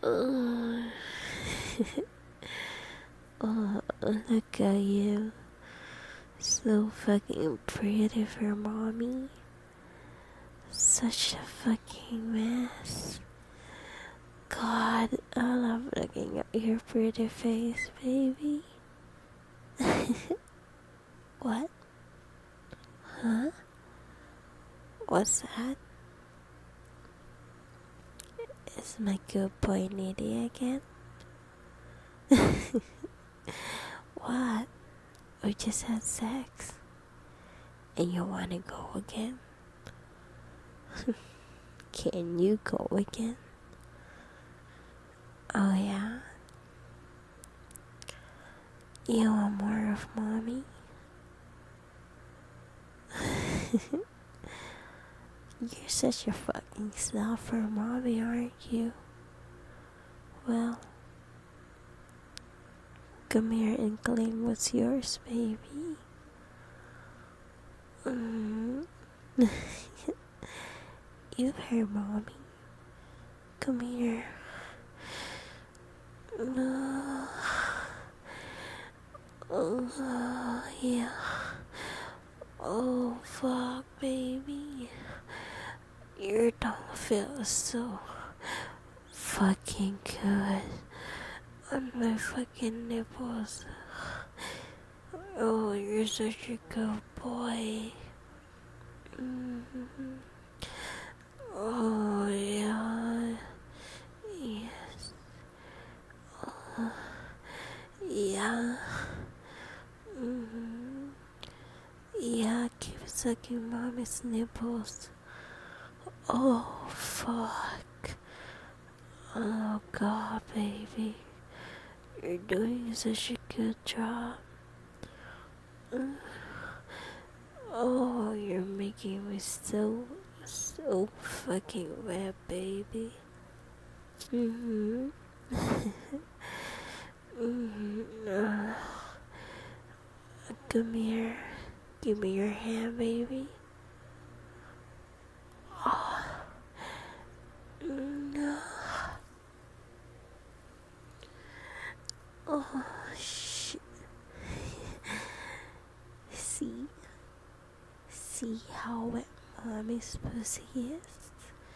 Oh, oh, look at you. So fucking pretty for mommy. Such a fucking mess. God, I love looking at your pretty face, baby. What? Huh? What's that? Is my good boy needy again? What? We just had sex. And you wanna go again? Can you go again? Oh yeah? You want more of mommy? You're such a fucking snob for mommy, aren't you? Well, come here and claim what's yours, baby. You heard mommy. Come here. No. Oh, yeah. Oh, fuck, baby. Your tongue feels so fucking good on my fucking nipples. Oh, you're such a good boy. Mm-hmm. Oh, yeah. Yes. Yeah. Mm-hmm. Yeah, keep sucking mommy's nipples. Oh, fuck. Oh, God, baby. You're doing such a good job. Oh, you're making me so fucking wet, baby. Mm-hmm. mm-hmm. Come here. Give me your hand, baby. Oh. No. Oh, shit. See how wet mommy's pussy is?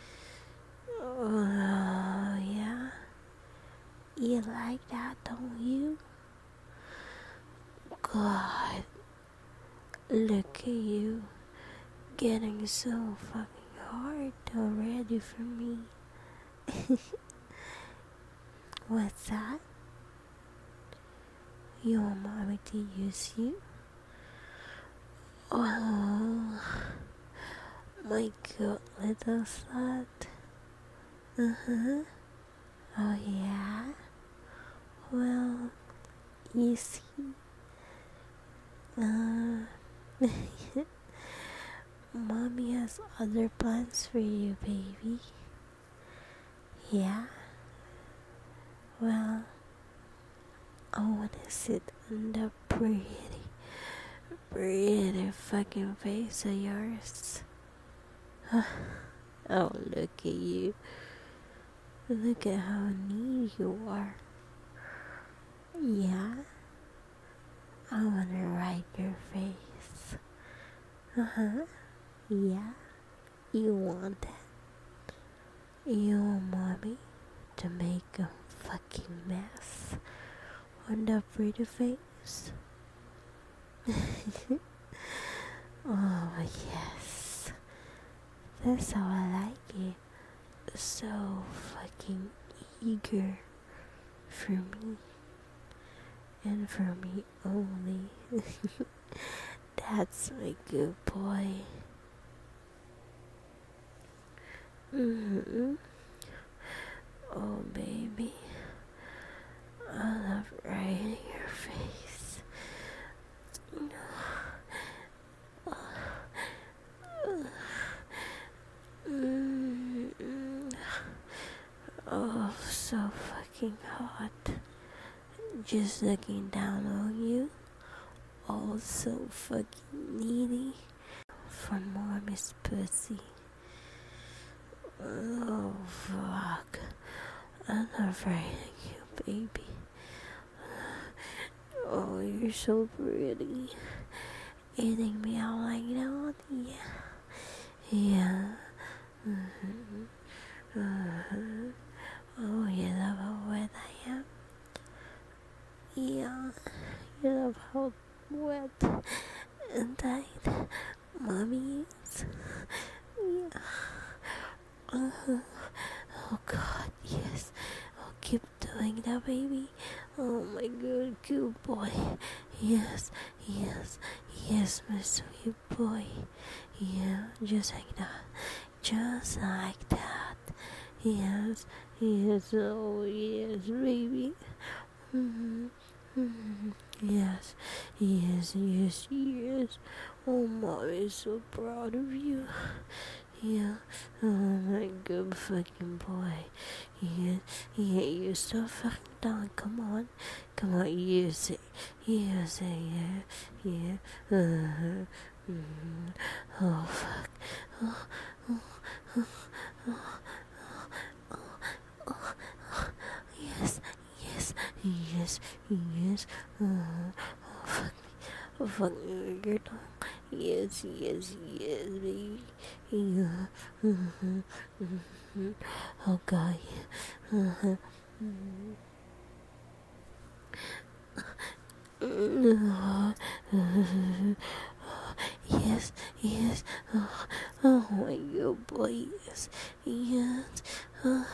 Oh, yeah. You like that, don't you? God, look at you, getting so fucking hard already for me. What's that? You want mommy to use you? Oh, my good little slut. Uh-huh. Oh, yeah? Well, you see, mommy has other plans for you, baby. Yeah? Well, I wanna sit on the pretty fucking face of yours. Oh, look at you. Look at how neat you are. Yeah? I wanna ride your face. Uh-huh. Yeah? You want that? You want mommy to make a fucking mess on the pretty face? Oh, yes. That's how I like it. So fucking eager for me. And for me only. That's my good boy. Mm-hmm. Oh, baby. I love riding your face. Oh, so fucking hot. Just looking down on you. Oh, so fucking needy. For mommy's pussy. Oh, fuck. I'm not frightening you, baby. Oh, you're so pretty. Eating me out like that, yeah. Yeah. Oh, you love how wet I am? Yeah. You love how wet and tight mommy is? Yeah. Oh God, yes. I'll keep doing that, baby. Oh my good, good boy. Yes, yes, yes, my sweet boy. Yeah, just like that. Just like that. Yes, yes, oh yes, baby. Mm-hmm. Mm-hmm. Yes, yes, yes, yes. Oh, mom is so proud of you. Yeah, oh my good fucking boy. Yeah, yeah, you so fucking down. Come on, use it, yeah, yeah. Mm-hmm. Oh fuck. Oh, oh, oh, oh, oh, oh. Yes, yes, yes, yes. Oh fuck me, oh fuck me, you're down. Yes, yes, yes, baby. Yeah. Mm-hmm. Mm-hmm. Oh God. Yeah. Uh-huh. Mm-hmm. Yes, yes. Oh, oh my good boy. Yes, yes. Oh,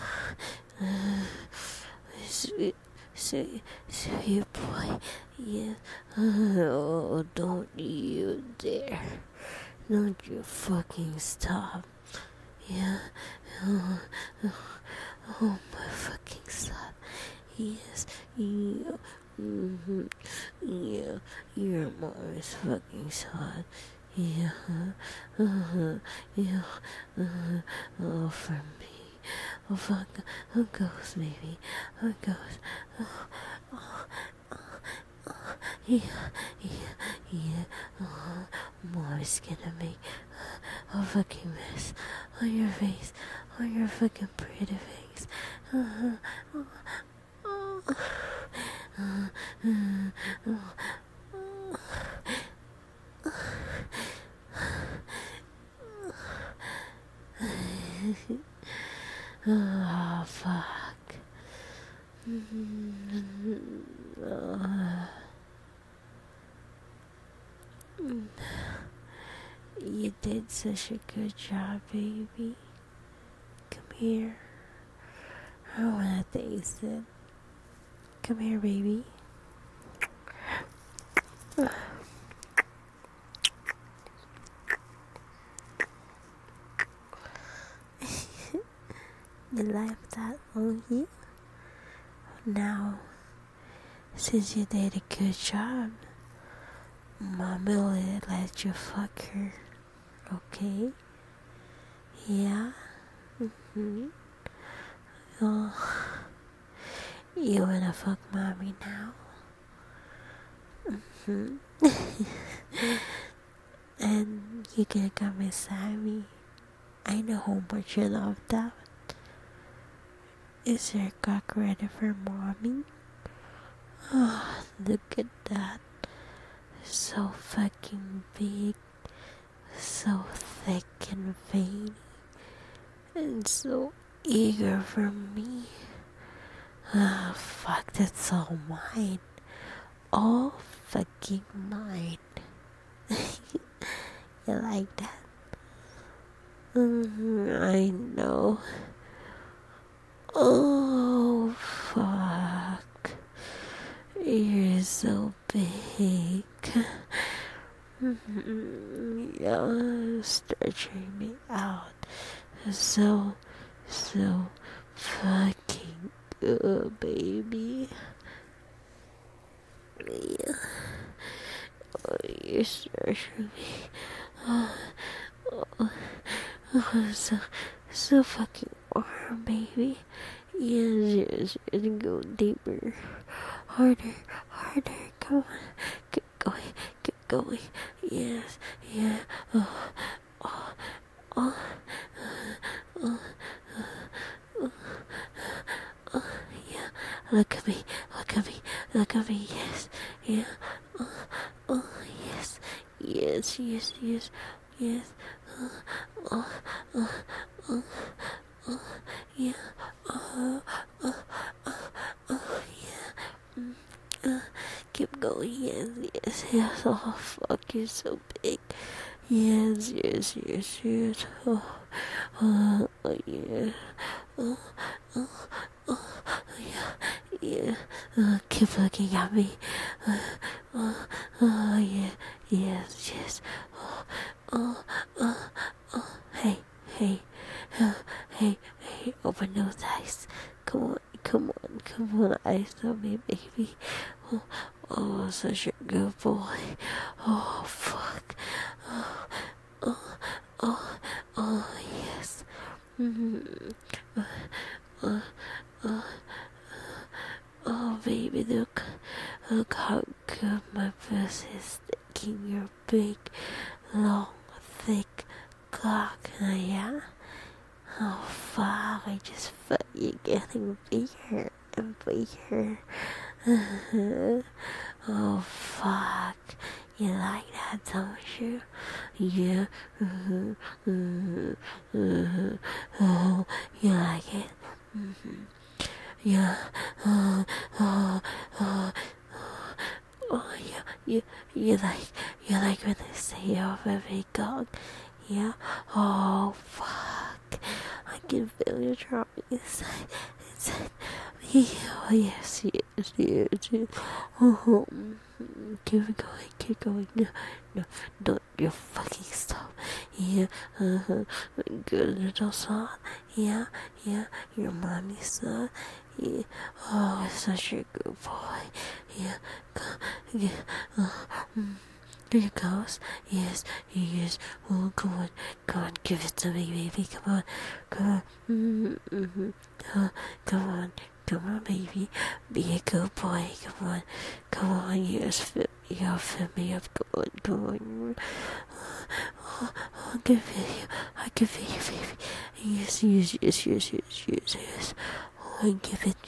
sweet, sweet, sweet boy. Yes. Oh, don't you dare. Don't you fucking stop. Yeah. Oh, oh my fucking son. Yes. Yeah. Mm-hmm. Yeah. Your mom is fucking son. Yeah. Uh-huh. Yeah. Uh-huh. Oh, for me. Oh, fuck. Oh, goes, baby. Oh, goes. Oh, oh, oh. Yeah. Yeah. Yeah. Oh, mom is gonna make a fucking mess on your face, on your fucking pretty face. Oh, fuck. You did such a good job, baby. Come here. I wanna taste it. Come here, baby. You like that, won't you? Now, since you did a good job, Mommy will let you fuck her. Okay? Yeah? Mm-hmm. Oh, you wanna fuck Mommy now? Mm-hmm. And you can come beside me. I know how much you love that. Is your cock ready for Mommy? Oh, look at that. So fucking big. So thick and veiny. And so eager for me. Ah, fuck, that's all mine. All fucking mine. You like that? I know. Oh, fuck. You're so big. You're stretching me out. So fucking good, baby. Yeah. Oh, you're stretching me. Oh, oh, oh, so fucking warm, baby. Yes, go deeper. Harder, come on. Keep going. Yes, yeah. Oh, oh, oh, oh, oh, oh, look at me, look at me, look at me, yes, yeah, oh, yes, yes, yes, yes, yes, oh, oh, oh, oh, yeah, oh, oh, oh, oh, yeah, keep going, yes, yes, yes, oh, fuck, you're so big, yes, yes, yes, yes, oh, yeah, oh, oh, oh, yeah, yeah, keep looking at me, yeah, yes, yes, oh, hey, hey, hey, hey, open those eyes, come on, come on, come on, eyes on me, baby, such a good boy, oh, fuck, oh, oh, oh, yes, uh, uh, oh, baby, look how good my pussy is sticking your big, long, thick cock, yeah. Oh, fuck, I just felt you getting bigger and bigger. Oh, fuck, you like that, don't you? Yeah, oh, you like it? Yeah, oh, oh, oh, oh, yeah, you like when I say you have a big cock? Yeah, oh, fuck, I can feel you dropping inside me. Oh, yes, yes, yes, yes. Oh, keep going, no, don't you fucking stop. Yeah, good little son. Yeah, your mommy's son. Yeah, oh, such a good boy. Yeah, yeah, here it goes. Yes, yes. Oh, come on, give it to me, baby. Come on. Come on, baby. Be a good boy. Come on. Yes, fit me up. Come on. Oh, I can feel you, baby. Yes. Oh, give it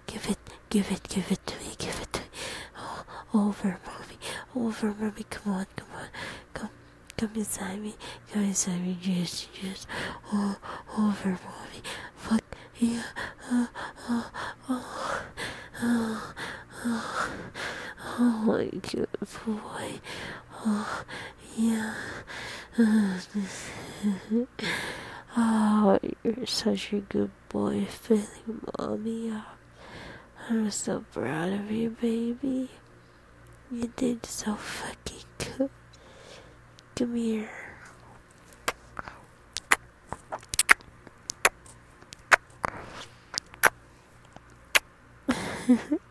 to me. Oh, over, mommy. Come on. Come inside me. Yes. Oh, over, mommy. Fuck, yeah. Oh, my good boy. Oh, yeah. Oh, you're such a good boy, filling mommy up. I'm so proud of you, baby. You did so fucking good. Come here.